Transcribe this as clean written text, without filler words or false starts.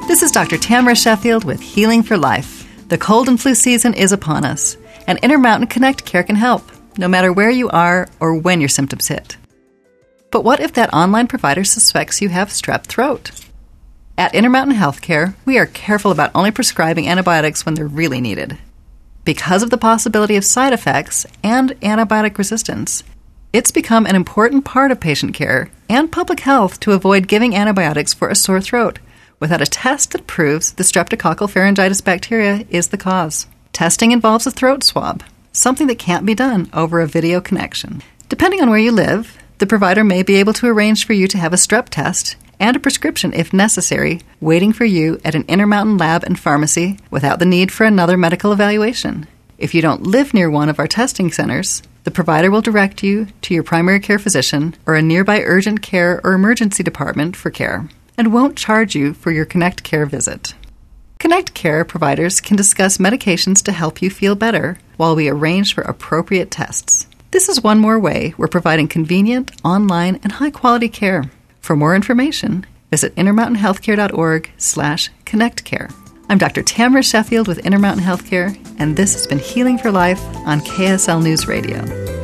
This is Dr. Tamara Sheffield with Healing for Life. The cold and flu season is upon us, and Intermountain Connect Care can help, no matter where you are or when your symptoms hit. But what if that online provider suspects you have strep throat? At Intermountain Healthcare, we are careful about only prescribing antibiotics when they're really needed. Because of the possibility of side effects and antibiotic resistance, it's become an important part of patient care and public health to avoid giving antibiotics for a sore throat without a test that proves the streptococcal pharyngitis bacteria is the cause. Testing involves a throat swab, something that can't be done over a video connection. Depending on where you live, the provider may be able to arrange for you to have a strep test and a prescription, if necessary, waiting for you at an Intermountain lab and pharmacy without the need for another medical evaluation. If you don't live near one of our testing centers, the provider will direct you to your primary care physician or a nearby urgent care or emergency department for care, and won't charge you for your Connect Care visit. Connect Care providers can discuss medications to help you feel better while we arrange for appropriate tests. This is one more way we're providing convenient, online, and high-quality care. For more information, visit intermountainhealthcare.org/connectcare. I'm Dr. Tamara Sheffield with Intermountain Healthcare, and this has been Healing for Life on KSL News Radio.